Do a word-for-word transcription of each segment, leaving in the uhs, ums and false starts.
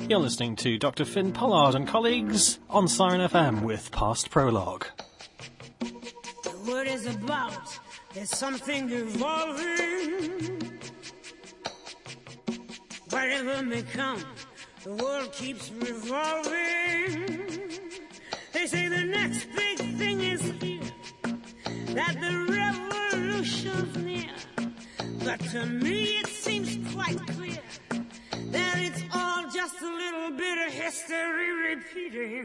You're listening to Doctor Finn Pollard and colleagues on Siren F M with Past Prologue. The word is about, there's something evolving. Whatever may come, the world keeps revolving. They say the next big thing is here, that the revolution's near. But to me it seems quite clear that it's all just a little bit of history repeating.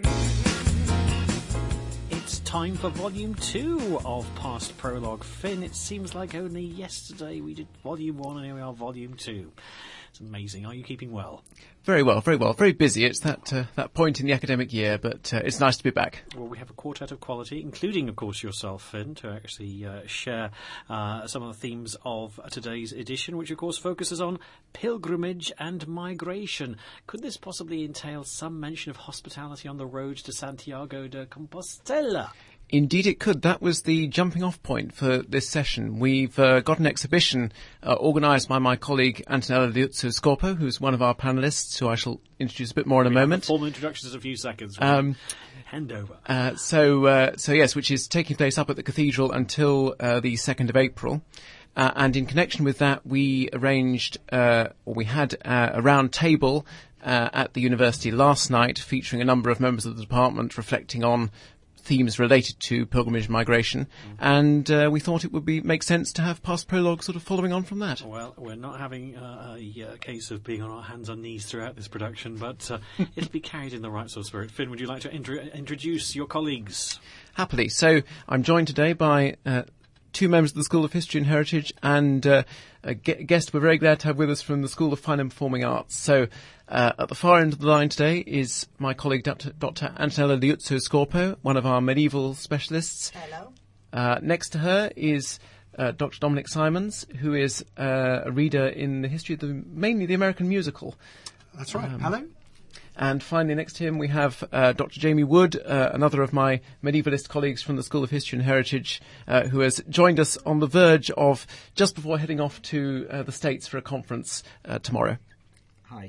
It's time for Volume two of Past Prologue. Finn, it seems like only yesterday we did Volume one and here we are, Volume two. It's amazing. Are you keeping well? Very well, very well. Very busy. It's that uh, that point in the academic year, but uh, it's nice to be back. Well, we have a quartet of quality, including, of course, yourself, Finn, to actually uh, share uh, some of the themes of today's edition, which, of course, focuses on pilgrimage and migration. Could this possibly entail some mention of hospitality on the road to Santiago de Compostela? Indeed it could. That was the jumping-off point for this session. We've uh, got an exhibition uh, organised by my colleague Antonella Liuzzo-Scorpo, who's one of our panellists, who I shall introduce a bit more in a we moment. Formal introductions in a few seconds. Um, Hand over. Uh, so, uh, so yes, which is taking place up at the Cathedral until uh, the second of April. Uh, and in connection with that, we arranged, uh, or we had uh, a round table uh, at the university last night featuring a number of members of the department reflecting on themes related to pilgrimage migration, mm. and uh, we thought it would be make sense to have Past Prologue sort of following on from that. Well, we're not having uh, a, a case of being on our hands and knees throughout this production, but uh, it'll be carried in the right sort of spirit. Finn, would you like to intro- introduce your colleagues? Happily. So I'm joined today by uh, two members of the School of History and Heritage and uh, a gu- guest we're very glad to have with us from the School of Fine and Performing Arts. So uh, at the far end of the line today is my colleague Doctor Doctor Antonella Liuzzo-Scorpo, one of our medieval specialists. Hello. Uh, next to her is uh, Doctor Dominic Simons, who is uh, a reader in the history of the, mainly the American musical. That's right. Um, Hello. And finally, next to him, we have uh, Doctor Jamie Wood, uh, another of my medievalist colleagues from the School of History and Heritage, uh, who has joined us on the verge of just before heading off to uh, the States for a conference uh, tomorrow. Hi.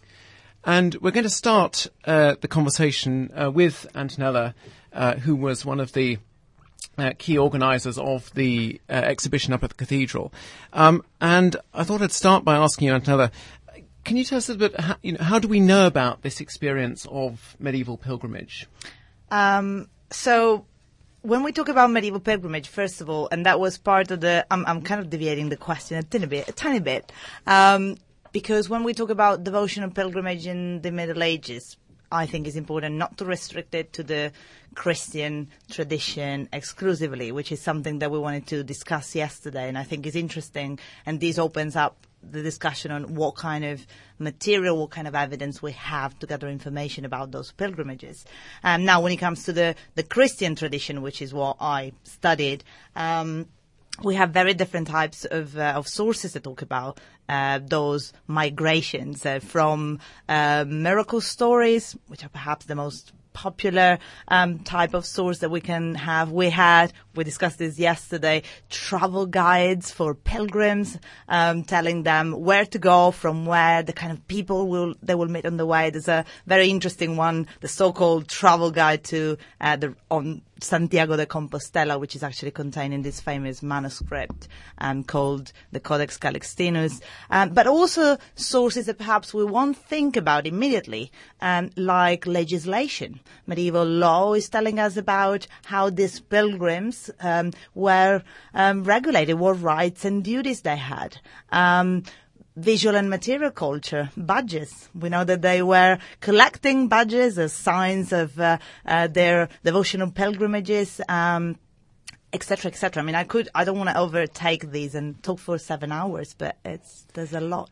And we're going to start uh, the conversation uh, with Antonella, uh, who was one of the uh, key organisers of the uh, exhibition up at the Cathedral. Um, and I thought I'd start by asking you, Antonella, can you tell us a little bit, how, you know, how do we know about this experience of medieval pilgrimage? Um, so when we talk about medieval pilgrimage, first of all, and that was part of the, I'm, I'm kind of deviating the question a tiny bit, a tiny bit, um, because when we talk about devotional pilgrimage in the Middle Ages, I think it's important not to restrict it to the Christian tradition exclusively, which is something that we wanted to discuss yesterday, and I think is interesting, and this opens up the discussion on what kind of material, what kind of evidence we have to gather information about those pilgrimages. Um, now, when it comes to the, the Christian tradition, which is what I studied, um, we have very different types of, uh, of sources that talk about uh, those migrations uh, from uh, miracle stories, which are perhaps the most popular um, type of source that we can have. We had, we discussed this yesterday, travel guides for pilgrims, um, telling them where to go, from where, the kind of people will they will meet on the way. There's a very interesting one, the so-called travel guide to uh, the on Santiago de Compostela, which is actually contained in this famous manuscript um, called the Codex Calixtinus, um, but also sources that perhaps we won't think about immediately, um, like legislation. Medieval law is telling us about how these pilgrims um, were um, regulated, what rights and duties they had. Um, Visual and material culture, badges. We know that they were collecting badges as signs of uh, uh, their devotional pilgrimages, um, et cetera, et cetera. I mean, I could, I don't want to overtake these and talk for seven hours, but it's there's a lot.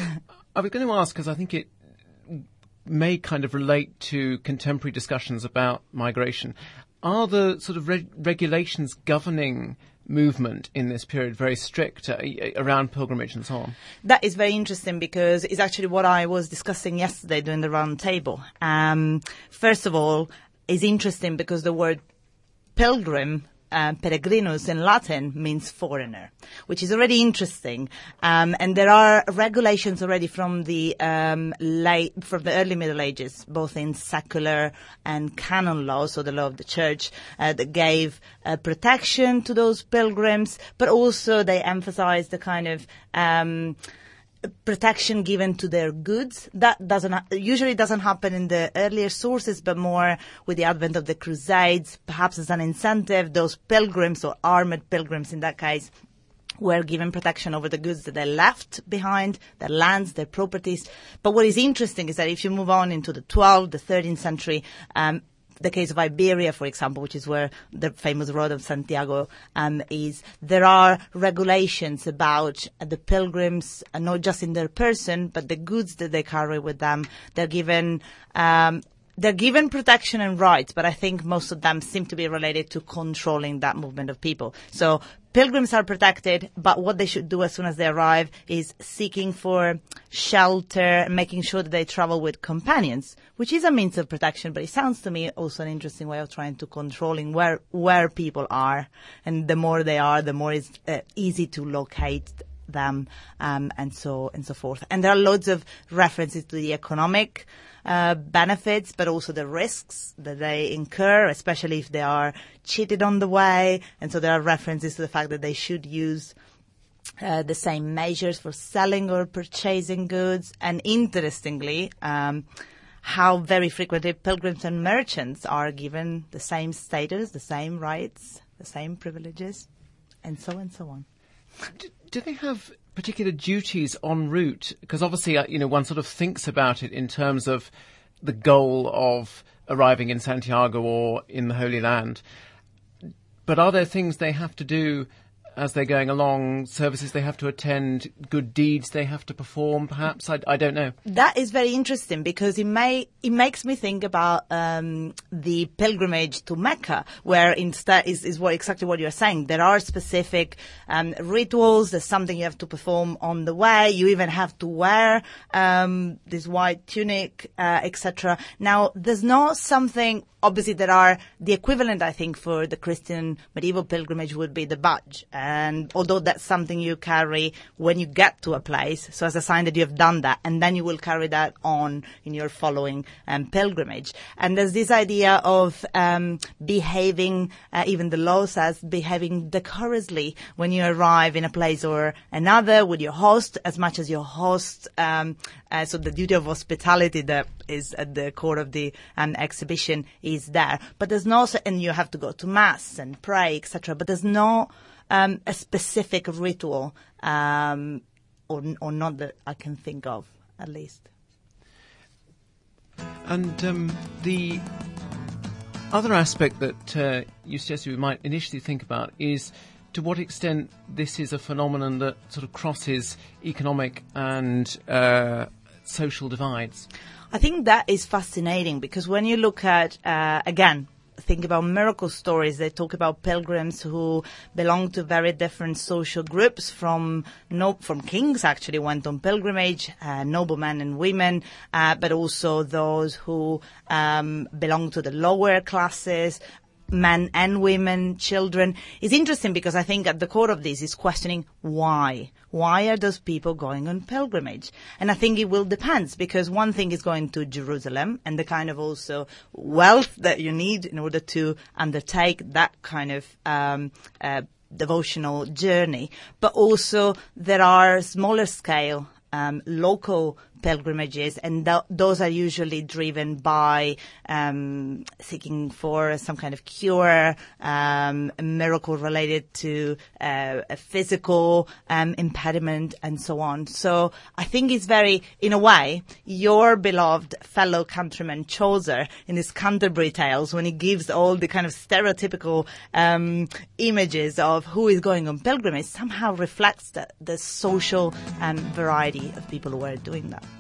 I was going to ask, because I think it may kind of relate to contemporary discussions about migration. Are the sort of reg- regulations governing movement in this period very strict uh, around pilgrimage and so on? That is very interesting, because it's actually what I was discussing yesterday during the round table. Um, first of all, it's interesting because the word pilgrim uh, peregrinus in Latin means foreigner, which is already interesting. Um, and there are regulations already from the um, late, from the early Middle Ages, both in secular and canon law, so the law of the church, uh, that gave uh, protection to those pilgrims, but also they emphasized the kind of um, protection given to their goods. That doesn't ha- usually doesn't happen in the earlier sources, but more with the advent of the Crusades, perhaps as an incentive, those pilgrims or armored pilgrims in that case were given protection over the goods that they left behind, their lands, their properties. But what is interesting is that if you move on into the twelfth, the thirteenth century, um, the case of Iberia, for example, which is where the famous road of Santiago um, is, there are regulations about the pilgrims, uh, not just in their person, but the goods that they carry with them. They're given um, they're given protection and rights, but I think most of them seem to be related to controlling that movement of people. So pilgrims are protected, but what they should do as soon as they arrive is seeking for shelter, making sure that they travel with companions, which is a means of protection, but it sounds to me also an interesting way of trying to controlling where where people are. And the more they are, the more it's uh, easy to locate them, um, and so and so forth. And there are loads of references to the economic uh, benefits, but also the risks that they incur, especially if they are cheated on the way. And so there are references to the fact that they should use uh, the same measures for selling or purchasing goods. And interestingly, um, how very frequently pilgrims and merchants are given the same status, the same rights, the same privileges, and so and so on. Do, do they have particular duties en route? Because obviously, uh, you know, one sort of thinks about it in terms of the goal of arriving in Santiago or in the Holy Land. But are there things they have to do as they're going along, services they have to attend, good deeds they have to perform, perhaps? I, I don't know. That is very interesting because it may it makes me think about um, the pilgrimage to Mecca, where instead is, is what exactly what you're saying. There are specific um, rituals. There's something you have to perform on the way. You even have to wear um, this white tunic, uh, et cetera. Now, there's not something. Obviously, there are the equivalent, I think, for the Christian medieval pilgrimage would be the badge. And although that's something you carry when you get to a place, so as a sign that you have done that, and then you will carry that on in your following um, pilgrimage. And there's this idea of um, behaving, uh, even the law says, behaving decorously when you arrive in a place or another with your host, as much as your host. Um, uh, so the duty of hospitality that is at the core of the um, exhibition is there. But there's no, and you have to go to mass and pray, et cetera. But there's no um, a specific ritual, um, or or not that I can think of, at least. And um, the other aspect that uh, you suggested we might initially think about is to what extent this is a phenomenon that sort of crosses economic and uh, social divides. I think that is fascinating because when you look at, uh, again, think about miracle stories, they talk about pilgrims who belong to very different social groups, from no, from kings actually went on pilgrimage, uh, noblemen and women, uh, but also those who um, belong to the lower classes, men and women, children. It's interesting because I think at the core of this is questioning why. Why are those people going on pilgrimage? And I think it will depend, because one thing is going to Jerusalem and the kind of also wealth that you need in order to undertake that kind of um, uh, devotional journey. But also there are smaller scale um, local pilgrimages, and th- those are usually driven by um, seeking for some kind of cure, um, a miracle related to uh, a physical um, impediment, and so on. So I think it's very, in a way, your beloved fellow countryman Chaucer in his Canterbury Tales, when he gives all the kind of stereotypical um, images of who is going on pilgrimage, somehow reflects the, the social um, variety of people who are doing that.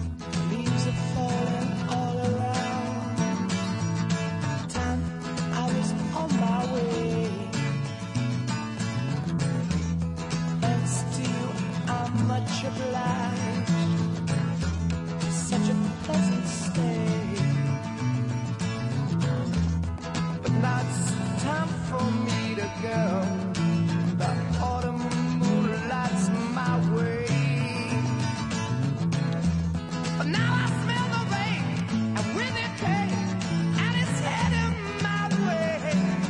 Leaves are falling all around. Time I girl. The autumn moonlights my way. But now I smell the rain, and when it came, and it's heading my way.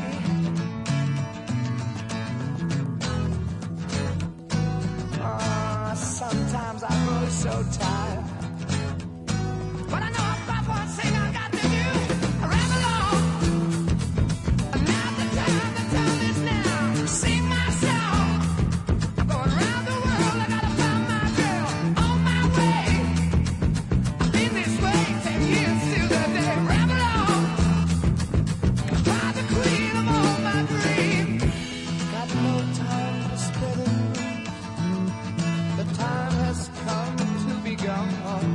Ah, sometimes I grow so tired, but I know a proper thing I got to do. I ramble on, and now the time, the time is now. Sing my song, I'm going round the world. I gotta find my girl on my way. I've been this way ten years to the day. Ramble on, find the queen of all my dreams. Got no time for spinning. The time has come to be gone.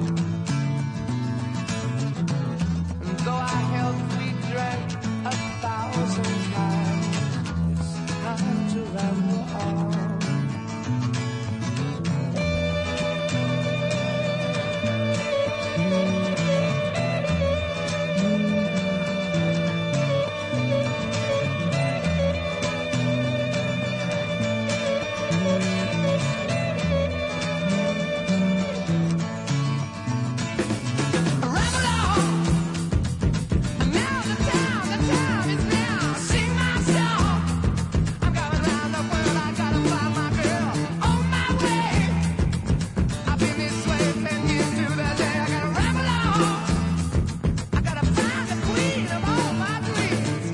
And though I held we drank a thousand times, it's time to ramble on. Ramble on, and now the time, the time is now. Sing my song, I'm going round the world. I gotta find my girl on my way. I've been this way ten years to the day. I gotta ramble on, I gotta find the queen of all my dreams.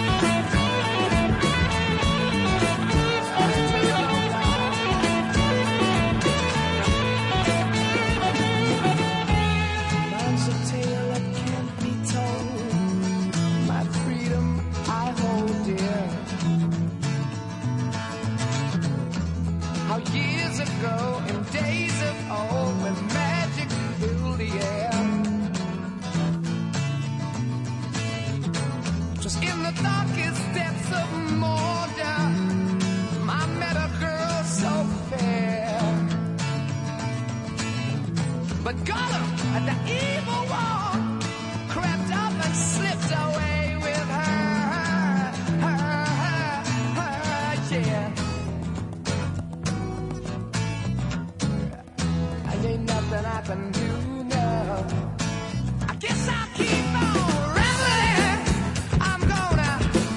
Mine's a tale that can't be told. My freedom I hold dear. How years ago, in days of old, when magic filled the air, just in the darkest depths of Mordor, I met a girl so fair. But Gollum, the evil one, crept up and slipped away with her, her, her, her, yeah. And ain't nothing I can do now. I guess I'll keep on rambling. I'm gonna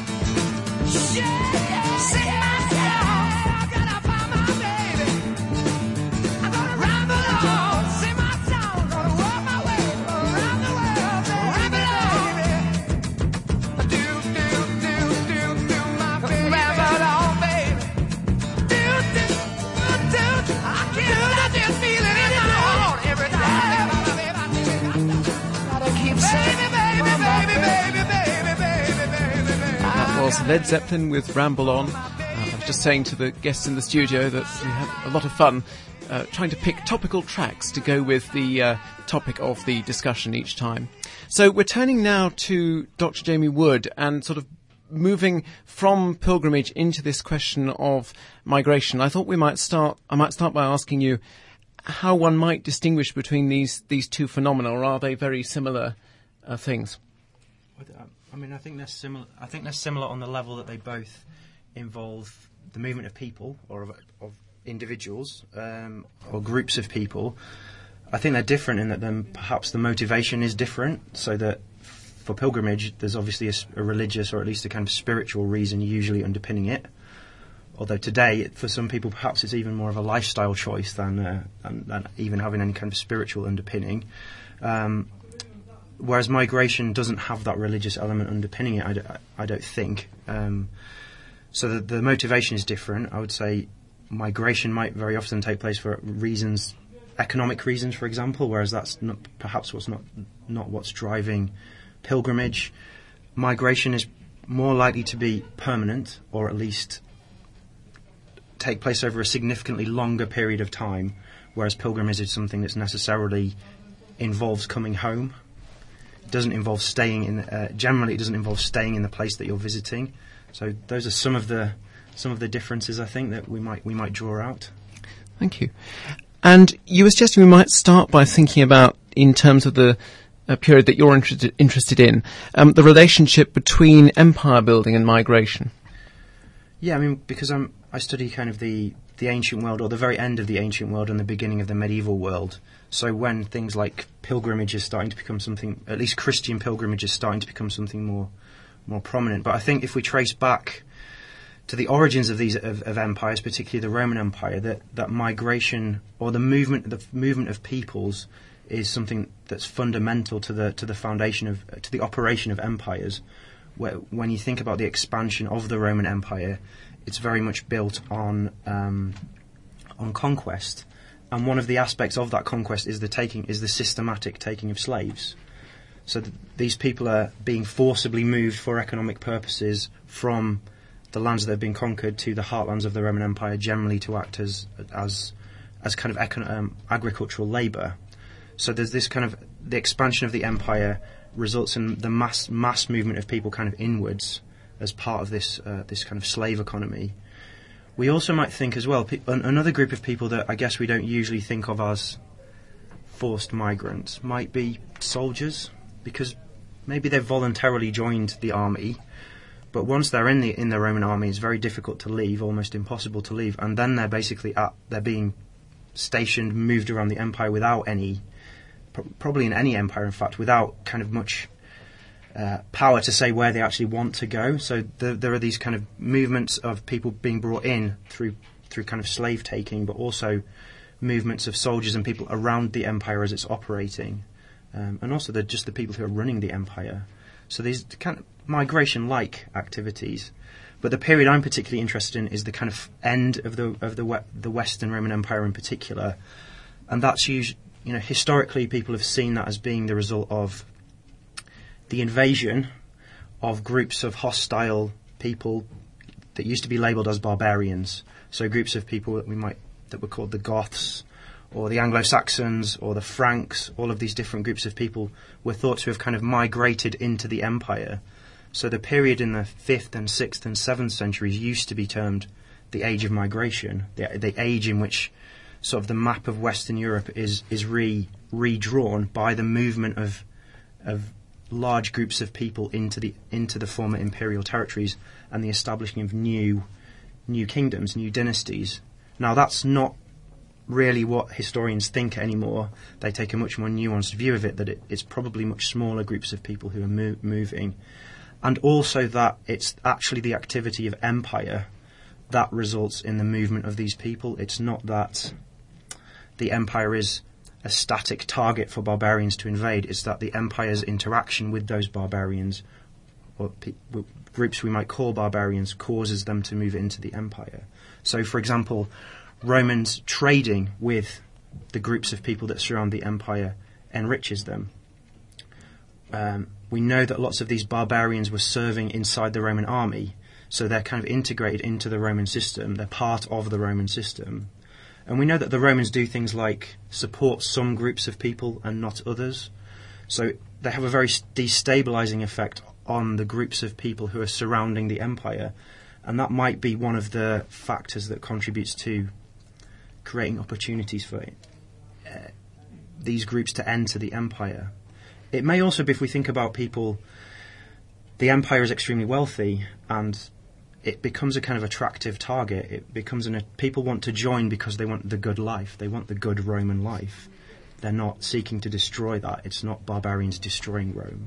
yeah, sing my song. I gotta find my baby. I'm gonna ramble on, sing my song, gonna walk my way around the world, ramble on, do do do do do my baby, ramble on, baby, do do do. I can't stop this feeling in my heart every time. Gotta keep singing, baby, baby, baby, baby, baby, baby, baby. That was Led Zeppelin with Ramble On. Uh, I was just saying to the guests in the studio that we had a lot of fun uh, trying to pick topical tracks to go with the uh, topic of the discussion each time. So we're turning now to Doctor Jamie Wood and sort of moving from pilgrimage into this question of migration. I thought we might start, I might start by asking you how one might distinguish between these, these two phenomena, or are they very similar uh, things? I mean, I think they're similar. I think they're similar on the level that they both involve the movement of people or of, of individuals um, or groups of people. I think they're different in that then perhaps the motivation is different. So that for pilgrimage, there's obviously a, a religious or at least a kind of spiritual reason usually underpinning it. Although today, for some people, perhaps it's even more of a lifestyle choice than, uh, than, than even having any kind of spiritual underpinning. Um, Whereas migration doesn't have that religious element underpinning it, I don't, I don't think. Um, so the, the motivation is different. I would say migration might very often take place for reasons, economic reasons, for example, whereas that's not, perhaps what's not not what's driving pilgrimage. Migration is more likely to be permanent, or at least take place over a significantly longer period of time, whereas pilgrimage is something that's necessarily involves coming home. Doesn't involve staying in. Uh, generally, it doesn't involve staying in the place that you're visiting. So those are some of the some of the differences I think that we might we might draw out. Thank you. And you were suggesting we might start by thinking about, in terms of the uh, period that you're interested interested in, um, the relationship between empire building and migration. Yeah, I mean, because I'm, I study kind of the, the ancient world, or the very end of the ancient world and the beginning of the medieval world. So when things like pilgrimage is starting to become something, at least Christian pilgrimage is starting to become something more more prominent. But I think if we trace back to the origins of these of, of empires, particularly the Roman Empire, that, that migration or the movement the movement of peoples is something that's fundamental to the to the foundation of to the operation of empires. Where when you think about the expansion of the Roman Empire, it's very much built on um, on conquest. And one of the aspects of that conquest is the taking, is the systematic taking of slaves. So th- these people are being forcibly moved for economic purposes from the lands that have been conquered to the heartlands of the Roman Empire, generally to act as as as kind of econ- um, agricultural labour. So there's this kind of the expansion of the empire results in the mass mass movement of people kind of inwards as part of this uh, this kind of slave economy. We also might think as well, pe- an- another group of people that I guess we don't usually think of as forced migrants might be soldiers, because maybe they've voluntarily joined the army, but once they're in the in the Roman army, it's very difficult to leave, almost impossible to leave, and then they're basically at, they're being stationed, moved around the empire without any, pr- probably in any empire, in fact, without kind of much Uh, power to say where they actually want to go. So the, there are these kind of movements of people being brought in through through kind of slave taking, but also movements of soldiers and people around the empire as it's operating, um, and also the, just the people who are running the empire. So these kind of migration-like activities. But the period I'm particularly interested in is the kind of end of the of the we- the Western Roman Empire in particular, and that's usually, you know, historically people have seen that as being the result of the invasion of groups of hostile people that used to be labelled as barbarians. So groups of people that we might that were called the Goths, or the Anglo-Saxons, or the Franks. All of these different groups of people were thought to have kind of migrated into the empire. So the period in the fifth and sixth and seventh centuries used to be termed the Age of Migration, the, the age in which sort of the map of Western Europe is is re redrawn by the movement of of large groups of people into the into the former imperial territories and the establishing of new new kingdoms, new dynasties. Now that's not really what historians think anymore. They take a much more nuanced view of it, that it, it's probably much smaller groups of people who are mo- moving, and also that it's actually the activity of empire that results in the movement of these people. It's not that the empire is a static target for barbarians to invade. It's that the empire's interaction with those barbarians, or pe- groups we might call barbarians, causes them to move into the empire. So, for example, Romans trading with the groups of people that surround the empire enriches them. Um, we know that lots of these barbarians were serving inside the Roman army, so they're kind of integrated into the Roman system. They're part of the Roman system. And we know that the Romans do things like support some groups of people and not others. So they have a very destabilizing effect on the groups of people who are surrounding the empire. And that might be one of the factors that contributes to creating opportunities for uh, these groups to enter the empire. It may also be, if we think about people, the empire is extremely wealthy and it becomes a kind of attractive target. It becomes an, people want to join because they want the good life. They want the good Roman life. They're not seeking to destroy that. It's not barbarians destroying Rome.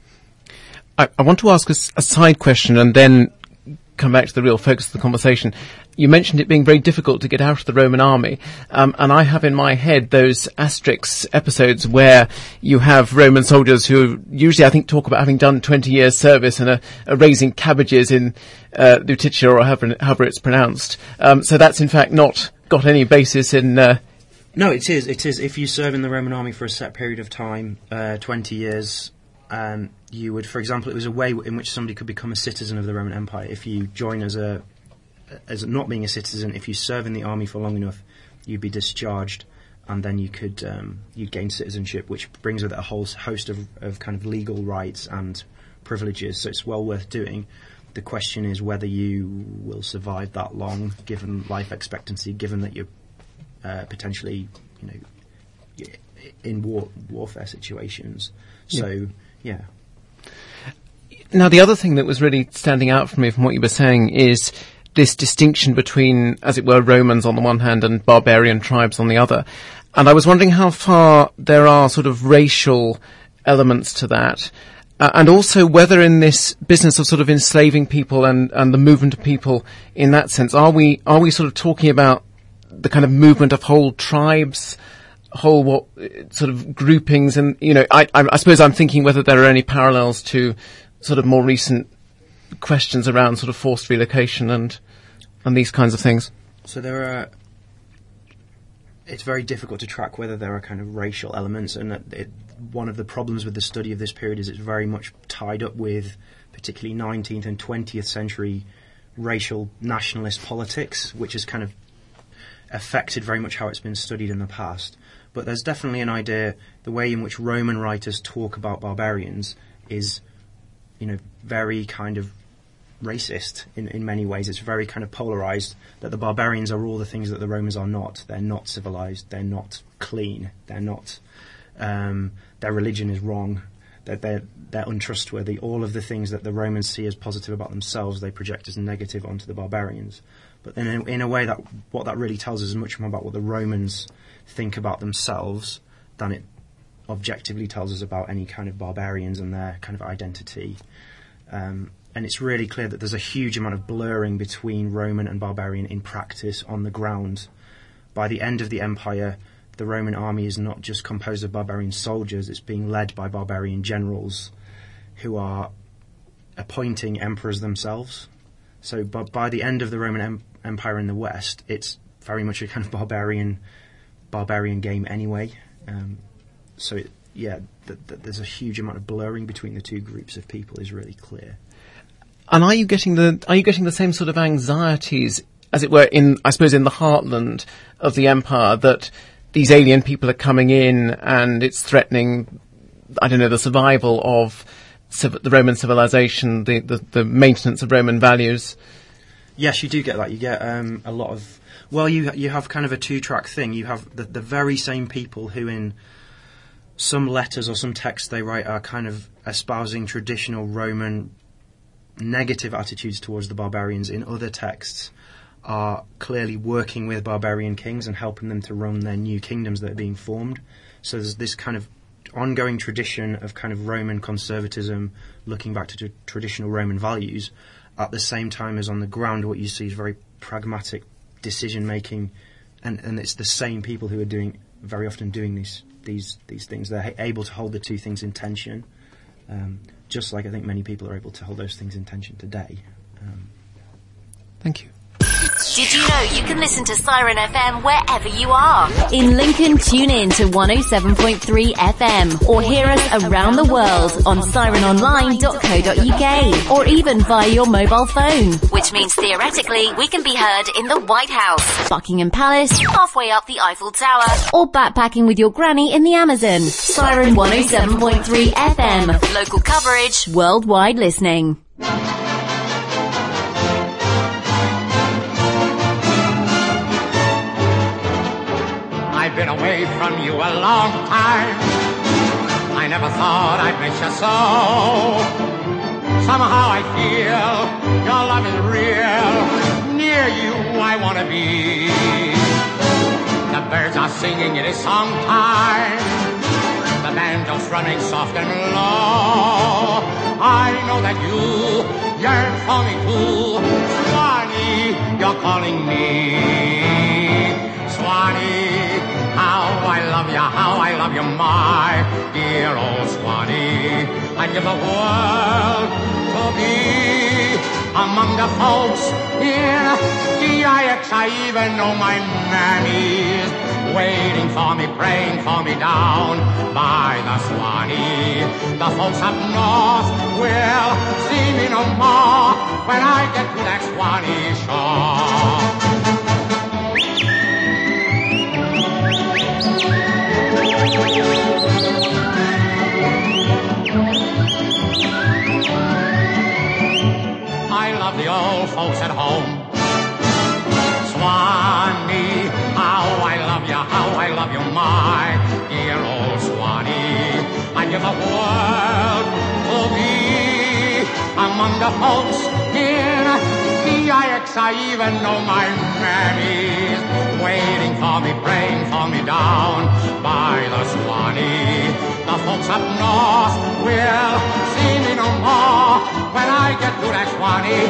I, I want to ask a, a side question and then come back to the real focus of the conversation. You mentioned it being very difficult to get out of the Roman army, um, and I have in my head those Asterix episodes where you have Roman soldiers who usually, I think, talk about having done twenty years service and are, are raising cabbages in uh, Lutetia, or however, however it's pronounced. Um, so that's in fact not got any basis in... Uh, no, it is. It is. If you serve in the Roman army for a set period of time, uh, twenty years... Um, you would, for example, it was a way in which somebody could become a citizen of the Roman Empire. If you join as a, as not being a citizen, if you serve in the army for long enough, you'd be discharged, and then you could um, you'd gain citizenship, which brings with it a whole host of, of kind of legal rights and privileges. So it's well worth doing. The question is whether you will survive that long, given life expectancy, given that you're uh, potentially, you know, in war warfare situations. So. Yeah. Yeah. Now, the other thing that was really standing out for me from what you were saying is this distinction between, as it were, Romans on the one hand and barbarian tribes on the other. And I was wondering how far there are sort of racial elements to that, uh, and also whether in this business of sort of enslaving people and, and the movement of people in that sense, are we are we sort of talking about the kind of movement of whole tribes, whole what sort of groupings, and you know, I, I, I suppose I'm thinking whether there are any parallels to sort of more recent questions around sort of forced relocation and and these kinds of things. So there are. It's very difficult to track whether there are kind of racial elements, and it, one of the problems with the study of this period is it's very much tied up with particularly nineteenth and twentieth century racial nationalist politics, which has kind of affected very much how it's been studied in the past. But there's definitely an idea, the way in which Roman writers talk about barbarians is, you know, very kind of racist in, in many ways. It's very kind of polarized, that the barbarians are all the things that the Romans are not. They're not civilized, they're not clean, they're not, um, their religion is wrong, that they're, they're untrustworthy. All of the things that the Romans see as positive about themselves, they project as negative onto the barbarians. But then in, in a way, that what that really tells us is much more about what the Romans think about themselves than it objectively tells us about any kind of barbarians and their kind of identity. Um, And it's really clear that there's a huge amount of blurring between Roman and barbarian in practice on the ground. By the end of the empire, the Roman army is not just composed of barbarian soldiers, it's being led by barbarian generals who are appointing emperors themselves. So by, by the end of the Roman em- Empire in the West, it's very much a kind of barbarian barbarian game anyway. Um, so, it, yeah, th- th- there's a huge amount of blurring between the two groups of people is really clear. And are you getting the are you getting the same sort of anxieties, as it were, in I suppose in the heartland of the empire, that these alien people are coming in and it's threatening, I don't know, the survival of civ- the Roman civilization, the, the the maintenance of Roman values? Yes, you do get that. You get um, a lot of well, you you have kind of a two track thing. You have the the very same people who in some letters or some texts they write are kind of espousing traditional Roman negative attitudes towards the barbarians. In other texts are clearly working with barbarian kings and helping them to run their new kingdoms that are being formed. So there's this kind of ongoing tradition of kind of Roman conservatism, looking back to t- traditional Roman values, at the same time as on the ground what you see is very pragmatic decision making, and, and it's the same people who are doing very often doing these these these things. They're ha- able to hold the two things in tension. Um, just like I think many people are able to hold those things in tension today. Um, Thank you. Did you know you can listen to Siren F M wherever you are? In Lincoln, tune in to one oh seven point three F M or hear us around the world on siren online dot co dot uk or even via your mobile phone. Which means theoretically we can be heard in the White House, Buckingham Palace, halfway up the Eiffel Tower, or backpacking with your granny in the Amazon. Siren one oh seven point three F M. Local coverage, worldwide listening. I've been away from you a long time. I never thought I'd miss you so. Somehow I feel your love is real. Near you I want to be. The birds are singing, it is song time. The banjo's running soft and low. I know that you yearn for me too. Swanee, you're calling me. Swanee, how I love you, how I love you, my dear old Swanee. I'd give the world to be among the folks in D I X. I even know my mammy's waiting for me, praying for me down by the Swanee. The folks up north will see me no more when I get to that Swanee shore. I love the old folks at home. Swanee, how I love you, how I love you, my dear old Swanee. I give the world to be among the folks in D I X. tracks, I even know my mammies waiting for me, praying for me down by the Swanee. The folks up north will see me no more when I get to that Swanee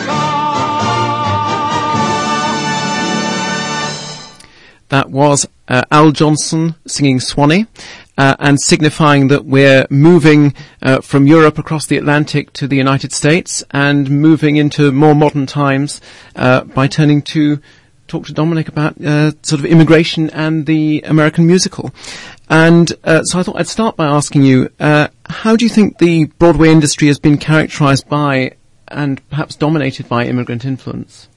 shore. That was uh, Al Johnson singing Swanee. Uh, and signifying that we're moving uh, from Europe across the Atlantic to the United States and moving into more modern times uh, by turning to talk to Dominic about uh, sort of immigration and the American musical. And uh, so I thought I'd start by asking you, uh, how do you think the Broadway industry has been characterised by and perhaps dominated by immigrant influence?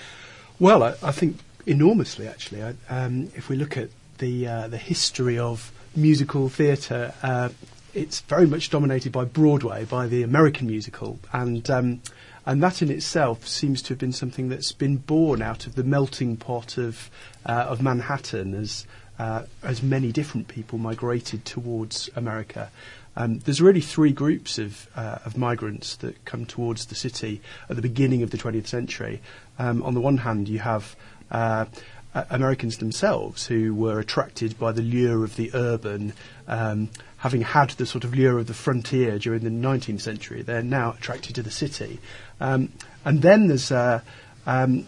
Well, I, I think enormously, actually. I, um, if we look at the uh, the history of musical theatre, uh, it's very much dominated by Broadway, by the American musical, and um, and that in itself seems to have been something that's been born out of the melting pot of uh, of Manhattan as uh, as many different people migrated towards America. Um, there's really three groups of uh, of migrants that come towards the city at the beginning of the twentieth century. Um, on the one hand, you have uh, Uh, Americans themselves who were attracted by the lure of the urban, um, having had the sort of lure of the frontier during the nineteenth century. They're now attracted to the city. Um, and then there's uh, um,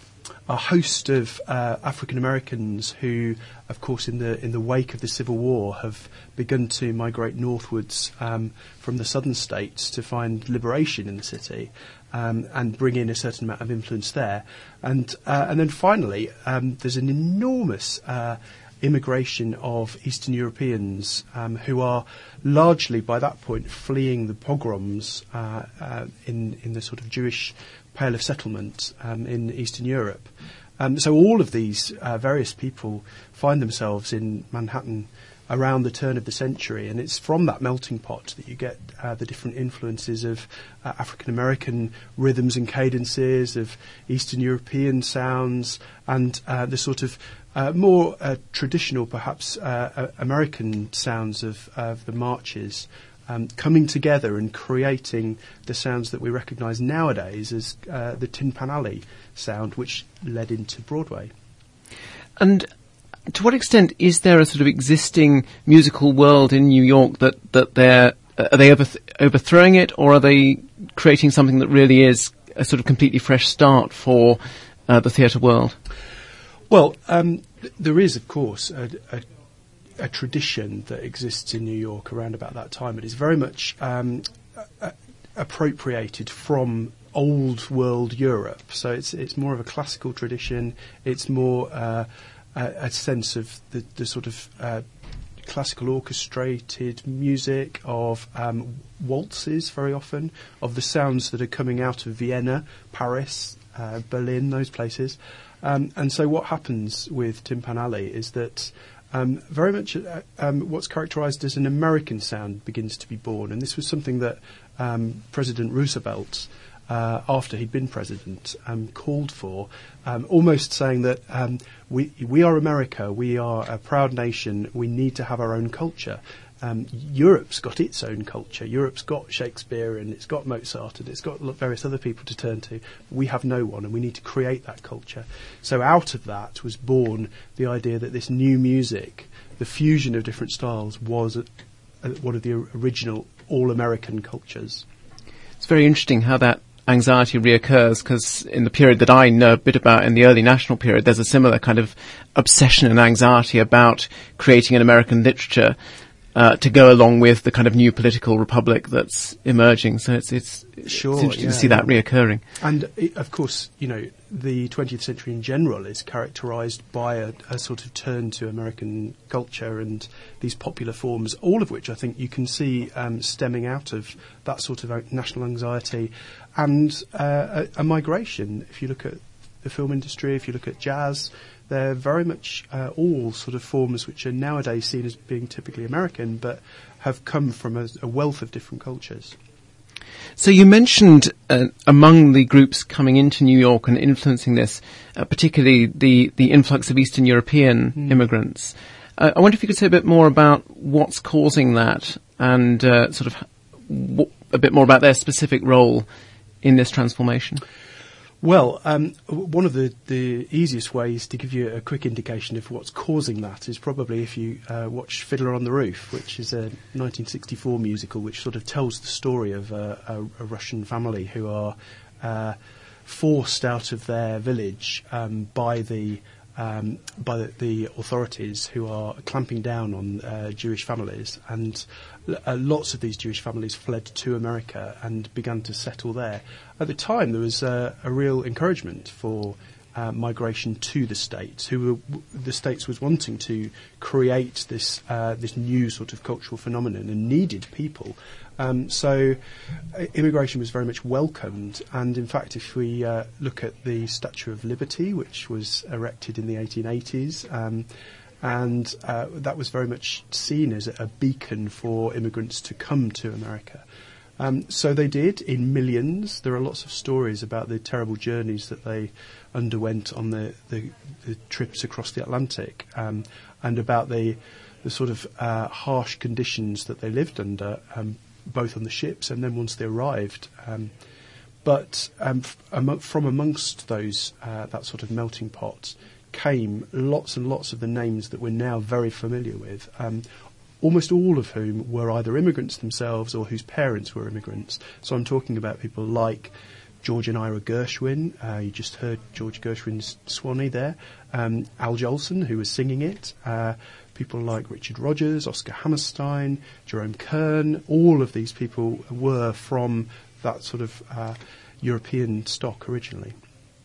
a host of uh, African Americans who, of course, in the in the wake of the Civil War, have begun to migrate northwards um, from the southern states to find liberation in the city. Um, and bring in a certain amount of influence there. And uh, and then finally, um, there's an enormous uh, immigration of Eastern Europeans um, who are largely, by that point, fleeing the pogroms uh, uh, in, in the sort of Jewish Pale of Settlement um, in Eastern Europe. Um, so all of these uh, various people find themselves in Manhattan around the turn of the century, and it's from that melting pot that you get uh, the different influences of uh, African-American rhythms and cadences, of Eastern European sounds, and uh, the sort of uh, more uh, traditional, perhaps, uh, uh, American sounds of, of the marches um, coming together and creating the sounds that we recognise nowadays as uh, the Tin Pan Alley sound, which led into Broadway. And to what extent is there a sort of existing musical world in New York that, that they're, are they overth- overthrowing it, or are they creating something that really is a sort of completely fresh start for uh, the theatre world? Well, um, th- there is, of course, a, a, a tradition that exists in New York around about that time. It is very much um, a- appropriated from old world Europe. So it's it's more of a classical tradition. It's more Uh, A, a sense of the, the sort of uh, classical orchestrated music, of um, waltzes very often, of the sounds that are coming out of Vienna, Paris, uh, Berlin, those places. Um, and so what happens with Tin Pan Alley is that um, very much uh, um, what's characterised as an American sound begins to be born. And this was something that um, President Roosevelt, Uh, after he'd been president, um, called for, um, almost saying that um, we we are America, we are a proud nation, we need to have our own culture. Um, Europe's got its own culture. Europe's got Shakespeare and it's got Mozart and it's got various other people to turn to. We have no one, and we need to create that culture. So out of that was born the idea that this new music, the fusion of different styles, was a, a, one of the original all-American cultures. It's very interesting how that anxiety reoccurs, because in the period that I know a bit about, in the early national period, there's a similar kind of obsession and anxiety about creating an American literature uh, to go along with the kind of new political republic that's emerging. So it's it's, sure, it's interesting yeah, to see that yeah. reoccurring. And it, of course, you know, the twentieth century in general is characterised by a, a sort of turn to American culture and these popular forms, all of which I think you can see um, stemming out of that sort of national anxiety and uh, a, a migration. If you look at the film industry, if you look at jazz, they're very much uh, all sort of forms which are nowadays seen as being typically American, but have come from a, a wealth of different cultures. So you mentioned uh, among the groups coming into New York and influencing this, uh, particularly the, the influx of Eastern European mm. immigrants. Uh, I wonder if you could say a bit more about what's causing that, and uh, sort of w- a bit more about their specific role in this transformation. Well, um, w- one of the, the easiest ways to give you a quick indication of what's causing that is probably if you uh, watch Fiddler on the Roof, which is a nineteen sixty-four musical which sort of tells the story of a, a, a Russian family who are uh, forced out of their village um, by the um, by the, the authorities who are clamping down on uh, Jewish families, and uh, lots of these Jewish families fled to America and began to settle there. At the time, there was uh, a real encouragement for uh, migration to the States, who were, the States was wanting to create this uh, this new sort of cultural phenomenon and needed people. Um, so uh, immigration was very much welcomed, and in fact, if we uh, look at the Statue of Liberty, which was erected in the eighteen eighties, um, and uh, that was very much seen as a beacon for immigrants to come to America. Um, so they did, in millions. There are lots of stories about the terrible journeys that they underwent on the, the, the trips across the Atlantic, um, and about the, the sort of uh, harsh conditions that they lived under, um, both on the ships and then once they arrived. Um, but um, f- am- from amongst those, uh, that sort of melting pot, came lots and lots of the names that we're now very familiar with, um, almost all of whom were either immigrants themselves or whose parents were immigrants. So I'm talking about people like George and Ira Gershwin. Uh, you just heard George Gershwin's Swanee there. Um, Al Jolson, who was singing it. Uh, people like Richard Rodgers, Oscar Hammerstein, Jerome Kern. All of these people were from that sort of uh, European stock originally.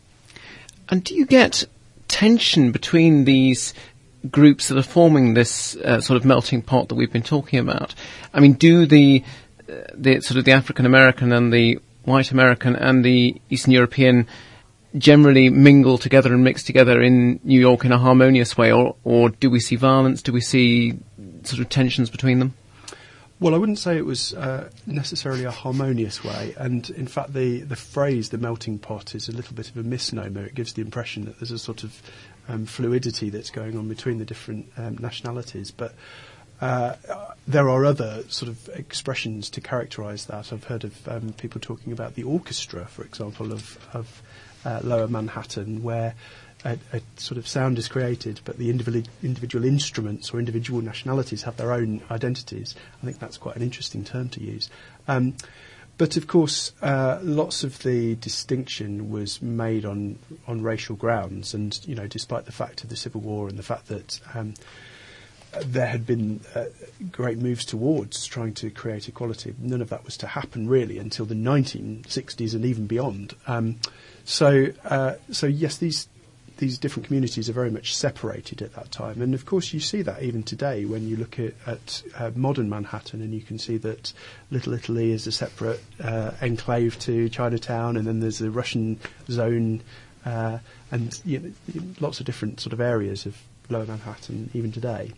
And do you get tension between these groups that are forming this uh, sort of melting pot that we've been talking about? I mean, do the uh, the sort of the African American and the white American and the Eastern European generally mingle together and mix together in New York in a harmonious way, or or do we see violence? Do we see sort of tensions between them? Well, I wouldn't say it was uh, necessarily a harmonious way, and in fact the, the phrase the melting pot is a little bit of a misnomer. It gives the impression that there's a sort of um, fluidity that's going on between the different um, nationalities, but uh, there are other sort of expressions to characterise that. I've heard of um, people talking about the orchestra, for example, of, of uh, Lower Manhattan, where A, a sort of sound is created, but the individual, individual instruments or individual nationalities have their own identities. I think that's quite an interesting term to use. Um, but of course, uh, lots of the distinction was made on, on racial grounds, and you know, despite the fact of the Civil War and the fact that um, there had been uh, great moves towards trying to create equality, none of that was to happen really until the nineteen sixties and even beyond. Um, so, uh, so yes, these. These different communities are very much separated at that time. And of course you see that even today when you look at, at uh, modern Manhattan, and you can see that Little Italy is a separate uh, enclave to Chinatown, and then there's the Russian zone, uh, and you know, lots of different sort of areas of Lower Manhattan even today.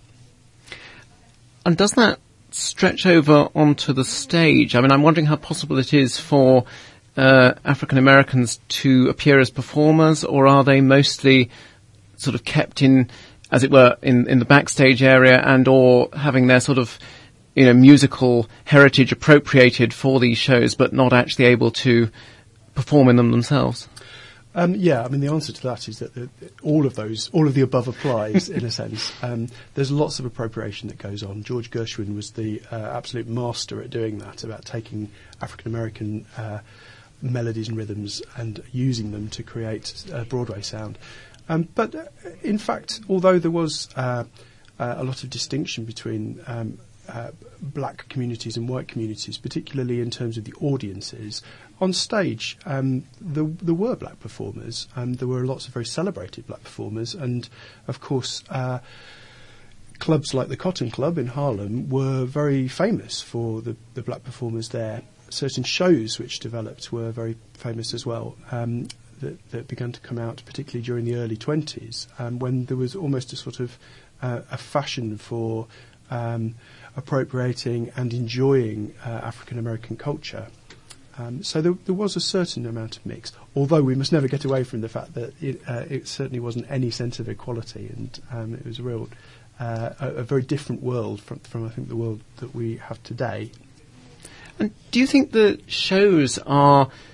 And does that stretch over onto the stage? I mean, I'm wondering how possible it is for Uh, African Americans to appear as performers, or are they mostly sort of kept in, as it were, in, in the backstage area, and or having their sort of, you know, musical heritage appropriated for these shows, but not actually able to perform in them themselves? Um, yeah, I mean, the answer to that is that the, all of those, all of the above applies in a sense. Um, there's lots of appropriation that goes on. George Gershwin was the uh, absolute master at doing that, about taking African American uh, melodies and rhythms and using them to create a Broadway sound. Um, but uh, in fact, although there was uh, uh, a lot of distinction between um, uh, black communities and white communities, particularly in terms of the audiences, on stage um, there, there were black performers, and there were lots of very celebrated black performers, and of course uh, clubs like the Cotton Club in Harlem were very famous for the, the black performers there. Certain shows which developed were very famous as well, um, that, that began to come out particularly during the early twenties, um, when there was almost a sort of uh, a fashion for um, appropriating and enjoying uh, African American culture. Um, so there, there was a certain amount of mix, although we must never get away from the fact that it, uh, it certainly wasn't any sense of equality, and um, it was a real, uh, a, a very different world from, from I think the world that we have today. And do you think the shows are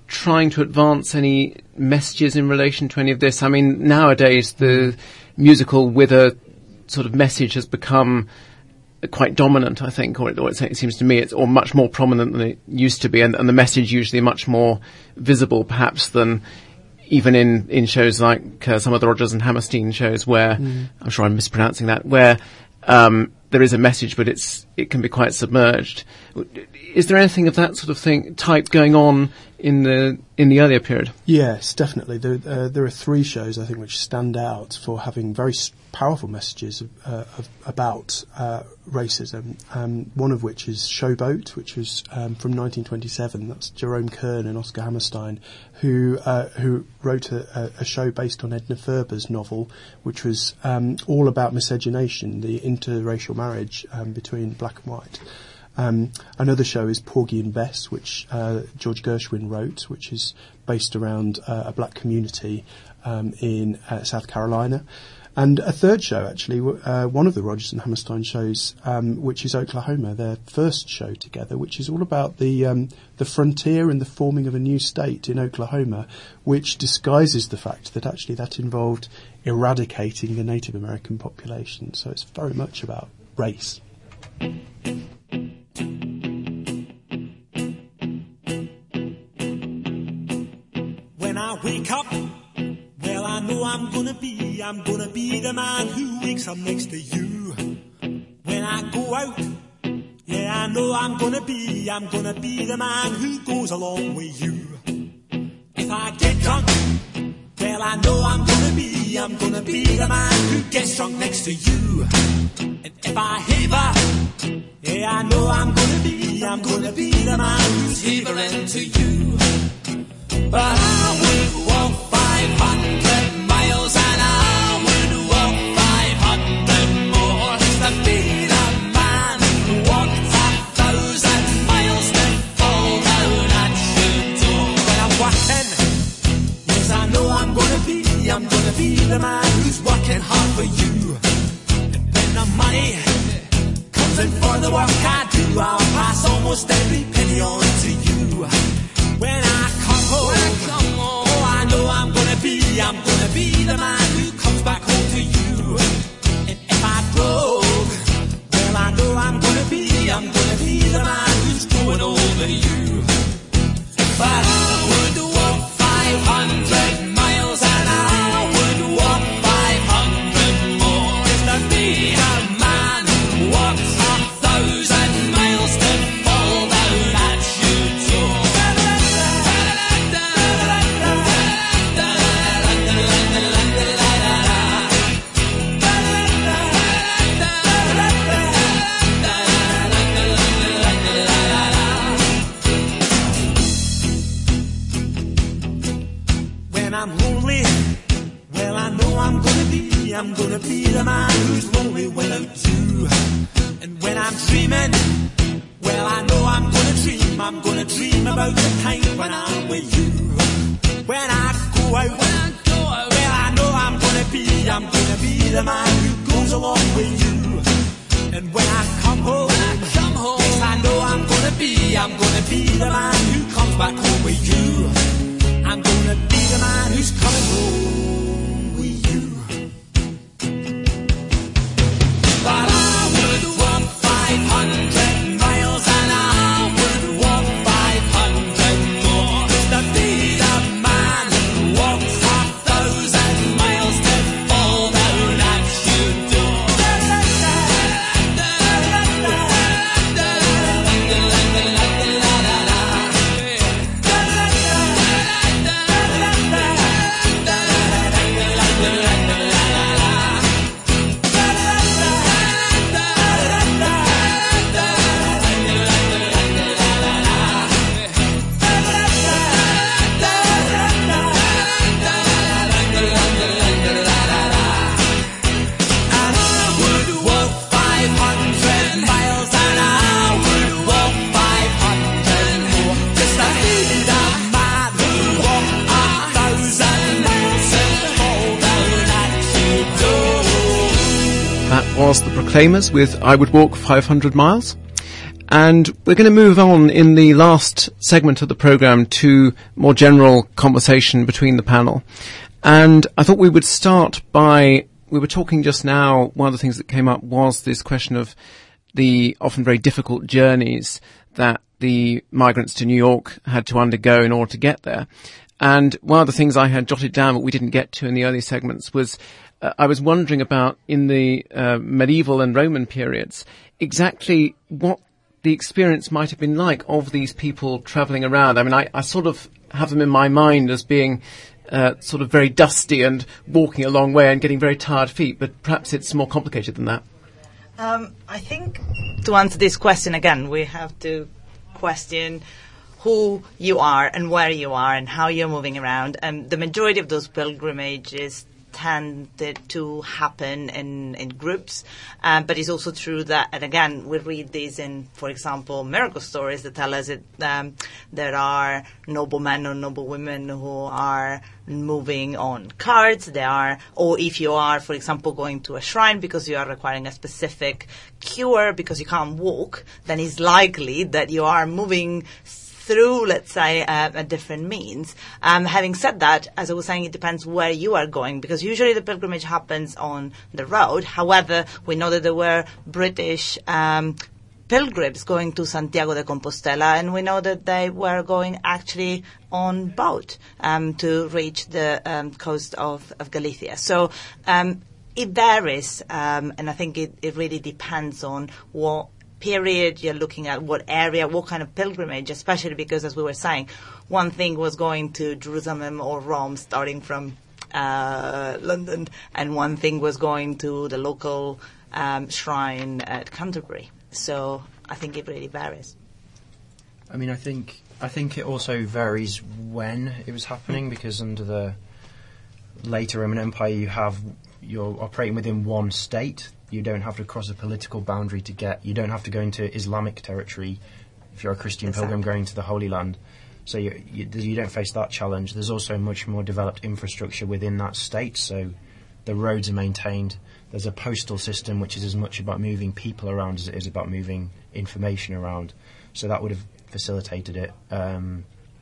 trying to advance any messages in relation to any of this? I mean, nowadays the musical with a sort of message has become quite dominant, I think, or, it, or it seems to me it's or much more prominent than it used to be, and, and the message usually much more visible, perhaps, than even in, in shows like uh, some of the Rodgers and Hammerstein shows, where mm. I'm sure I'm mispronouncing that, where um, there is a message, but it's it can be quite submerged. Is there anything of that sort of thing type going on in the in the earlier period? Yes, definitely. There, uh, there are three shows I think which stand out for having very s- powerful messages uh, of, about uh, racism. Um, one of which is Showboat, which was um, from nineteen twenty-seven. That's Jerome Kern and Oscar Hammerstein, who uh, who wrote a, a show based on Edna Ferber's novel, which was um, all about miscegenation, the interracial marriage um, between black and white. Um, another show is Porgy and Bess, which uh, George Gershwin wrote, which is based around uh, a black community um, in uh, South Carolina. And a third show, actually, uh, one of the Rodgers and Hammerstein shows, um, which is Oklahoma, their first show together, which is all about the um, the frontier and the forming of a new state in Oklahoma, which disguises the fact that actually that involved eradicating the Native American population. So it's very much about race. When I wake up, well, I know I'm gonna be, I'm gonna be the man who wakes up next to you. When I go out, yeah, I know I'm gonna be, I'm gonna be the man who goes along with you. If I get drunk, well, I know I'm gonna be, I'm gonna be the man who gets drunk next to you. And if I haver, yeah, I know I'm gonna be, I'm gonna be the man who's havering to you. But I would walk five hundred miles and I would walk five hundred more just to be the man who walked a thousand miles to fall down at your door. When I'm walking, yes, I know I'm gonna be, I'm gonna be the man who's working hard for you. And when the money comes in for the work I do, I'll pass almost every penny on to you. When I come home, when I come home, oh, I know I'm gonna be, I'm gonna be the man who comes back home to you. And if I broke, well, I know I'm gonna be, I'm gonna be the man who's going over you. But I would walk five hundred miles and I would walk five hundred more just to be a man who walks a thousand miles to fall down at your door. I'm lonely, well, I know I'm gonna be, I'm gonna be the man who's lonely without you. And when I'm dreaming, well, I know I'm gonna dream, I'm gonna dream about the time when I'm with you. When I go out, when I go out, well, I know I'm gonna be, I'm gonna be the man who goes along with you. And when I come home, when I come home, yes, I know I'm gonna be, I'm gonna be the man who comes back home with you. I'm gonna be the man who's coming home with you. But I would walk five hundred miles and I would walk five hundred more just to be the man who walks a thousand miles to fall down at your door. Was the Proclaimers with I Would Walk five hundred miles. And we're going to move on in the last segment of the programme to more general conversation between the panel. And I thought we would start by, we were talking just now, one of the things that came up was this question of the often very difficult journeys that the migrants to New York had to undergo in order to get there. And one of the things I had jotted down, but we didn't get to in the early segments, was uh, I was wondering about, in the uh, medieval and Roman periods, exactly what the experience might have been like of these people travelling around. I mean, I, I sort of have them in my mind as being uh, sort of very dusty and walking a long way and getting very tired feet, but perhaps it's more complicated than that. Um, I think to answer this question again, we have to question who you are and where you are and how you're moving around. And the majority of those pilgrimages tended to happen in, in groups, um, but it's also true that, and again, we read these in, for example, miracle stories that tell us that um, there are noblemen or noblewomen who are moving on carts. There are, or if you are, for example, going to a shrine because you are requiring a specific cure because you can't walk, then it's likely that you are moving through, let's say, uh, a different means. Um, having said that, as I was saying, it depends where you are going, because usually the pilgrimage happens on the road. However, we know that there were British um, pilgrims going to Santiago de Compostela, and we know that they were going actually on boat um, to reach the um, coast of, of Galicia. So um, it varies, um, and I think it, it really depends on what period you're looking at, what area, what kind of pilgrimage, especially because, as we were saying, one thing was going to Jerusalem or Rome starting from uh, London, and one thing was going to the local um, shrine at Canterbury. So I think it really varies. I mean, I think I think it also varies when it was happening, because under the later Roman Empire, you have you're operating within one state. You don't have to cross a political boundary to get. You don't have to go into Islamic territory if you're a Christian Exactly. pilgrim going to the Holy Land. So you, you you don't face that challenge. There's also much more developed infrastructure within that state. So the roads are maintained. There's a postal system which is as much about moving people around as it is about moving information around. So that would have facilitated it. Um,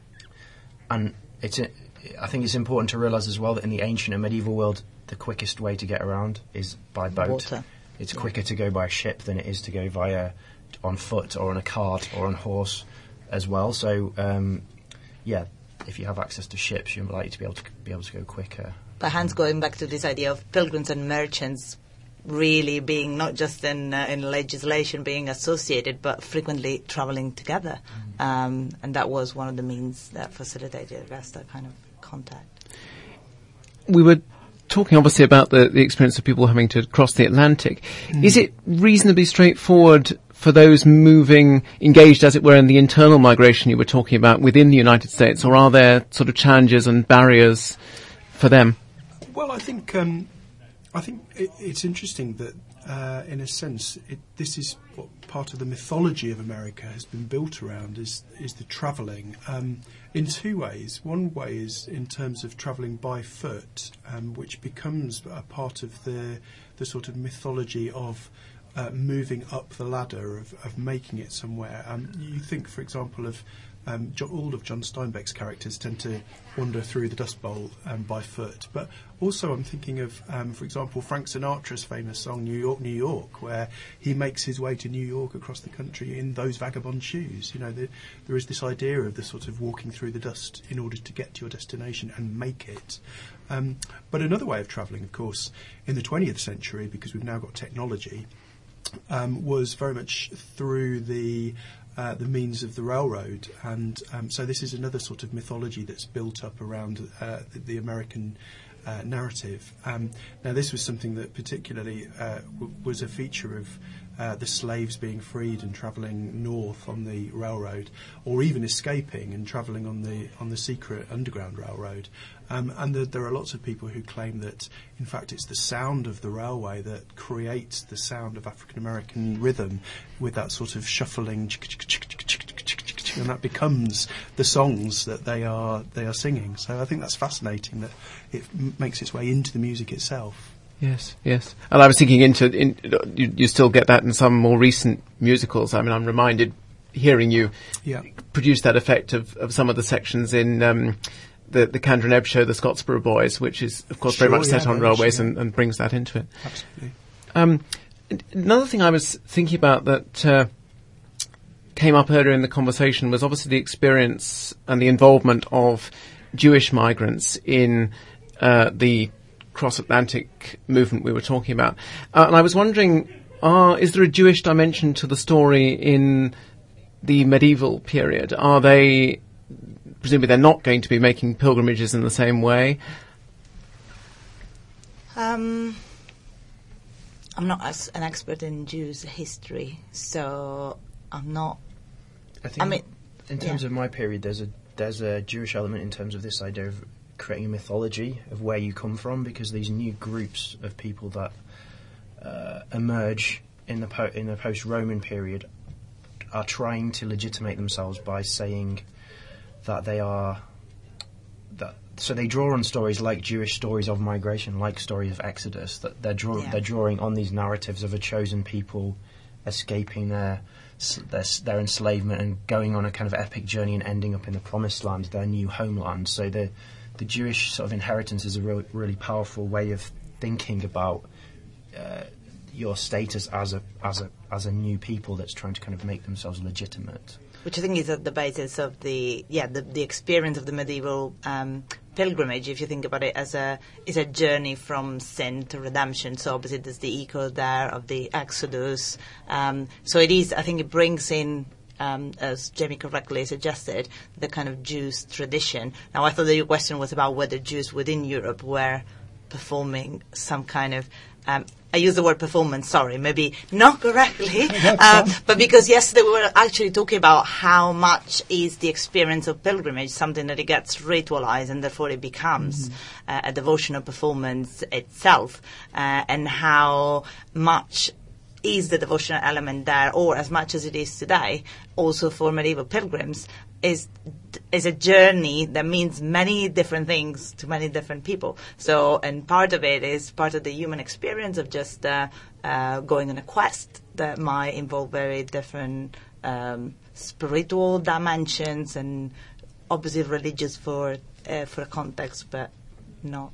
and it's a, I think it's important to realise as well that in the ancient and medieval world, the quickest way to get around is by boat. Water. It's quicker to go by ship than it is to go via on foot or on a cart or on horse as well. So, um, yeah, if you have access to ships, you're likely to be able to be able to go quicker. But hence, going back to this idea of pilgrims and merchants really being not just in uh, in legislation being associated, but frequently travelling together, mm. um, and that was one of the means that facilitated, I guess, that kind of contact. We were talking obviously about the, the experience of people having to cross the Atlantic. Mm. Is it reasonably straightforward for those moving, engaged as it were in the internal migration you were talking about within the United States, or are there sort of challenges and barriers for them? Well, I think um, I think it, it's interesting that uh, in a sense it, this is what part of the mythology of America has been built around, is is the travelling. Um, in two ways. One way is in terms of travelling by foot, um, which becomes a part of the the sort of mythology of uh, moving up the ladder, of, of making it somewhere. Um, you think, for example, of um, jo- all of John Steinbeck's characters tend to wander through the Dust Bowl um, by foot. But also I'm thinking of, um, for example, Frank Sinatra's famous song, New York, New York, where he makes his way to New York across the country in those vagabond shoes. You know, the, there is this idea of the sort of walking through the dust in order to get to your destination and make it. Um, but another way of travelling, of course, in the twentieth century, because we've now got technology, um, was very much through the Uh, the means of the railroad, and um, so this is another sort of mythology that's built up around uh, the, the American uh, narrative. Um, now, this was something that particularly uh, w- was a feature of uh, the slaves being freed and travelling north on the railroad, or even escaping and travelling on the on the secret underground railroad. Um, and the, there are lots of people who claim that, in fact, it's the sound of the railway that creates the sound of African American rhythm, with that sort of shuffling, and that becomes the songs that they are they are singing. So I think that's fascinating that it m- makes its way into the music itself. Yes, yes. And I was thinking into, in, you, you still get that in some more recent musicals. I mean, I'm reminded, hearing you Yeah. produce that effect of, of some of the sections in um, the, the Kander and Ebb show, The Scottsboro Boys, which is, of course, very Sure, much set yeah, on very much, railways yeah. and, and brings that into it. Absolutely. Um, another thing I was thinking about that uh, came up earlier in the conversation was obviously the experience and the involvement of Jewish migrants in uh, the cross-Atlantic movement we were talking about. Uh, and I was wondering, uh, is there a Jewish dimension to the story in the medieval period? Are they, presumably they're not going to be making pilgrimages in the same way? Um, I'm not as an expert in Jews history, so I'm not. I think I mean, in terms yeah. of my period, there's a there's a Jewish element in terms of this idea of creating a mythology of where you come from, because these new groups of people that uh, emerge in the po- in the post-Roman period are trying to legitimate themselves by saying that they are that. So they draw on stories like Jewish stories of migration, like stories of Exodus. That they're draw- Yeah. they're drawing on these narratives of a chosen people escaping their their, their enslavement and going on a kind of epic journey and ending up in the Promised Land, their new homeland. So the the Jewish sort of inheritance is a really, really powerful way of thinking about uh, your status as a as a as a new people that's trying to kind of make themselves legitimate. Which I think is at the basis of the yeah the, the experience of the medieval um, pilgrimage. If you think about it as a is a journey from sin to redemption. So obviously there's the echo there of the Exodus. Um, so it is. I think it brings in, um, as Jamie correctly suggested, the kind of Jews tradition. Now I thought that your question was about whether Jews within Europe were performing some kind of. Um, I use the word performance, sorry, maybe not correctly, um, but because yesterday we were actually talking about how much is the experience of pilgrimage something that it gets ritualized and therefore it becomes mm-hmm. uh, a devotional performance itself, uh, and how much is the devotional element there, or as much as it is today, also for medieval pilgrims, is is a journey that means many different things to many different people. So, and part of it is part of the human experience of just uh, uh, going on a quest that might involve very different um, spiritual dimensions and obviously religious for uh, for a context, but not.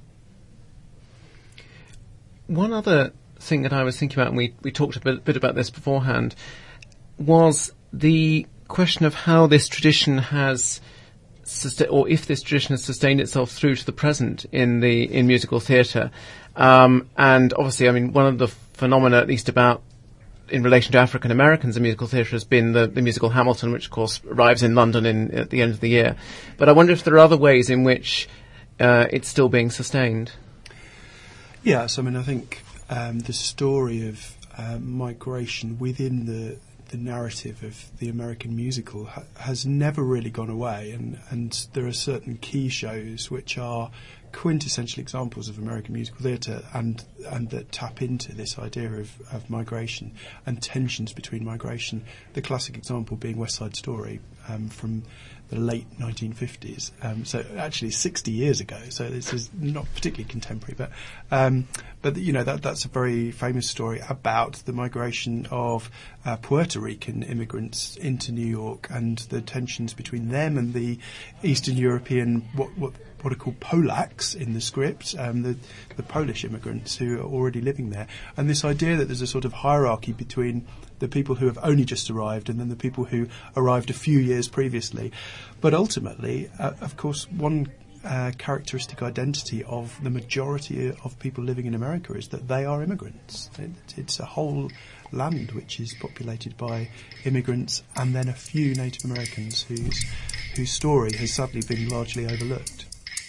One other thing that I was thinking about, and we, we talked a bit, bit about this beforehand, was the question of how this tradition has, susta- or if this tradition has sustained itself through to the present in the in musical theatre. Um, and obviously, I mean, one of the phenomena, at least about in relation to African Americans in musical theatre, has been the, the musical Hamilton, which of course arrives in London in, at the end of the year. But I wonder if there are other ways in which uh, it's still being sustained. Yes, I mean, I think um, the story of uh, migration within the the narrative of the American musical ha- has never really gone away, and, and there are certain key shows which are quintessential examples of American musical theatre and and that tap into this idea of, of migration and tensions between migration. The classic example being West Side Story um, from the late nineteen fifties, um, so actually sixty years ago, so this is not particularly contemporary, but um, but you know that that's a very famous story about the migration of uh, Puerto Rican immigrants into New York and the tensions between them and the Eastern European, what what what are called Polacks in the script, um, the the Polish immigrants who are already living there, and this idea that there's a sort of hierarchy between the people who have only just arrived and then the people who arrived a few years previously. But ultimately, uh, of course, one uh, characteristic identity of the majority of people living in America is that they are immigrants. It, it's a whole land which is populated by immigrants and then a few Native Americans whose whose story has sadly been largely overlooked.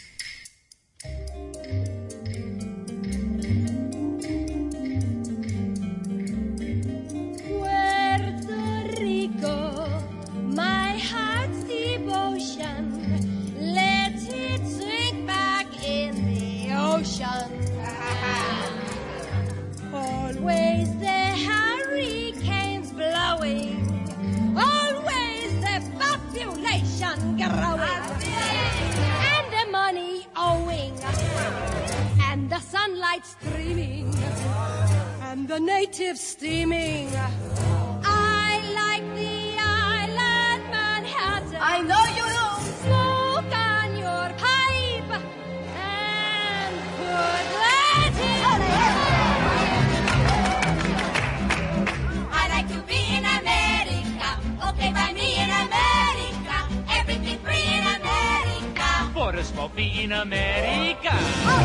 My heart's devotion, let it sink back in the ocean. Always the hurricanes blowing, always the population growing, and the money owing, and the sunlight streaming, and the natives steaming. I like the island Manhattan. I know you do. Smoke on your pipe and put Latin. I like to be in America. Okay, by me in America. Everything free in America. For a smoke me in America.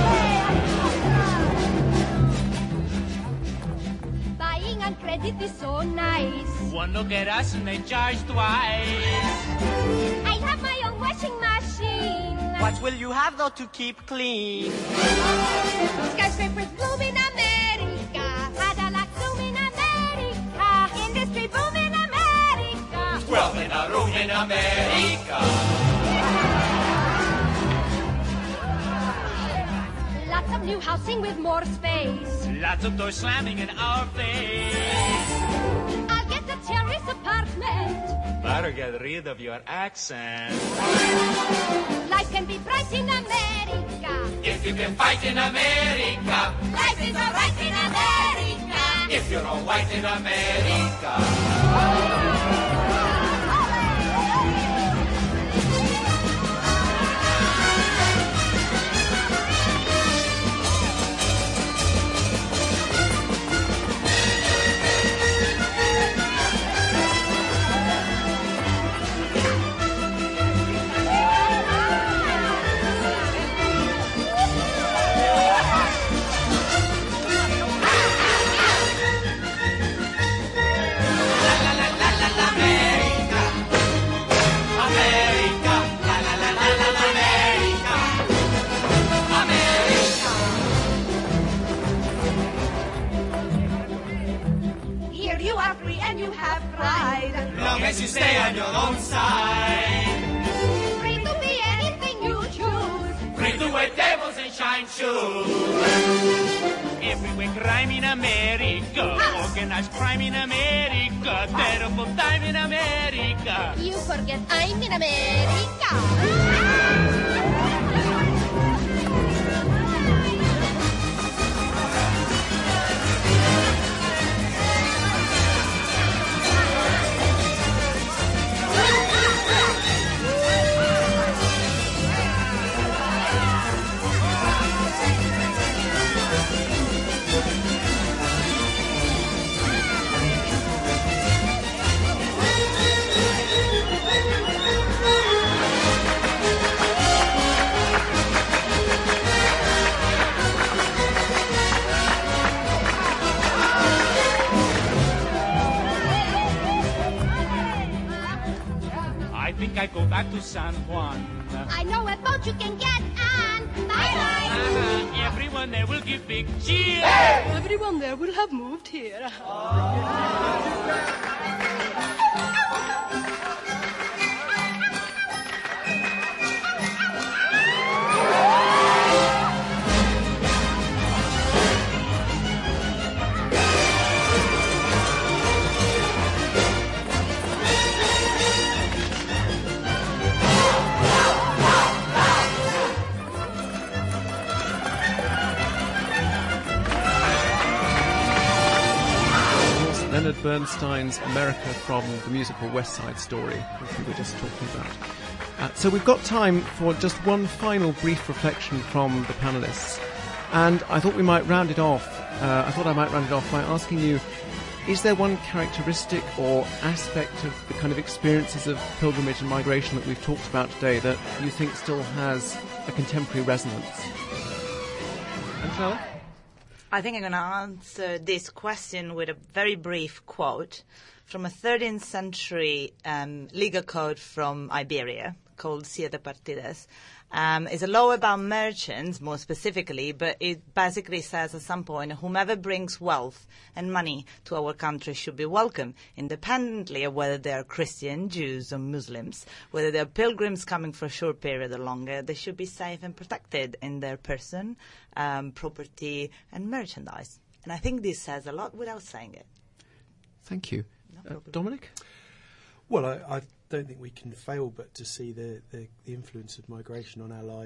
Buying on credit is so nice. One look at us and they charge twice. I have my own washing machine. What will you have though to keep clean? Skyscrapers bloom in America. Cadillac bloom in America. Industry boom in America. Twelve in a room in America. Lots of new housing with more space. Lots of doors slamming in our face. I'll get a terrace apartment. Better get rid of your accent. Life can be bright in America. If you can fight in America. Life is alright in America. If you're all white in America. Here you are free and you have pride. Long as you stay on your own side. Free to be anything you choose. Free to wear tables and shine shoes. Everywhere crime in America. Organized crime in America. Terrible time in America. You forget I'm in America. I think I go back to San Juan. I know a boat you can get on. Bye-bye. Uh, everyone there will give big cheers. Everyone there will have moved here. Leonard Bernstein's America from the musical West Side Story, which we were just talking about. Uh, so we've got time for just one final brief reflection from the panellists. And I thought we might round it off, uh, I thought I might round it off by asking you, is there one characteristic or aspect of the kind of experiences of pilgrimage and migration that we've talked about today that you think still has a contemporary resonance? Angela? I think I'm going to answer this question with a very brief quote from a thirteenth century um, legal code from Iberia called Siete Partidas. Um, it's a law about merchants, more specifically, but it basically says at some point, whomever brings wealth and money to our country should be welcome, independently of whether they are Christian, Jews, or Muslims. Whether they are pilgrims coming for a short period or longer, they should be safe and protected in their person, um, property, and merchandise. And I think this says a lot without saying it. Thank you. No uh, Dominic? Well, I, I don't think we can fail but to see the, the, the influence of migration on our lives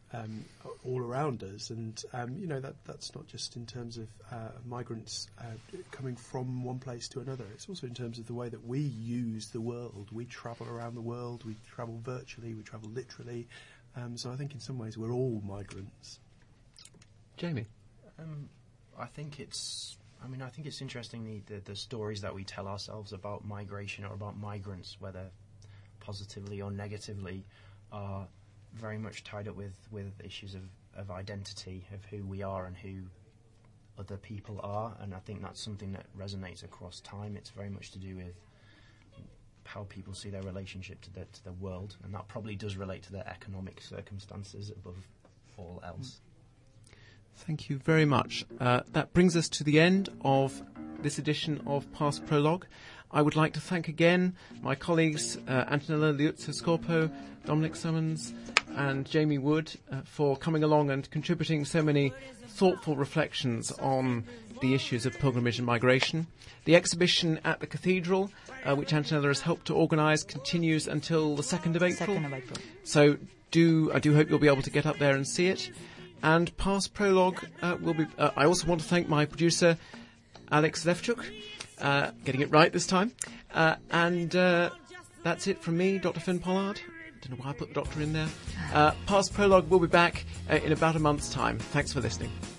um, all around us, and um, you know that that's not just in terms of uh, migrants uh, coming from one place to another. It's also in terms of the way that we use the world. We travel around the world. We travel virtually. We travel literally. Um, so I think in some ways we're all migrants. Jamie, um, I think it's. I mean, I think it's interesting the, the the stories that we tell ourselves about migration or about migrants, whether positively or negatively, are very much tied up with, with issues of, of identity, of who we are and who other people are, and I think that's something that resonates across time. It's very much to do with how people see their relationship to the, to the world, and that probably does relate to their economic circumstances above all else. thank you very much. Uh, that brings us to the end of this edition of Past Prologue. I would like to thank again my colleagues uh, Antonella Liuzzo-Scorpo, Dominic Summons and Jamie Wood uh, for coming along and contributing so many thoughtful reflections on the issues of pilgrimage and migration. The exhibition at the Cathedral, uh, which Antonella has helped to organise, continues until the second of April. second of April. So do I do hope you'll be able to get up there and see it. And Past Prologue uh, will be... Uh, I also want to thank my producer, Alex Levchuk, uh, getting it right this time. Uh, and uh, that's it from me, Doctor Finn Pollard. Don't know why I put the doctor in there. Uh, Past Prologue will be back uh, in about a month's time. Thanks for listening.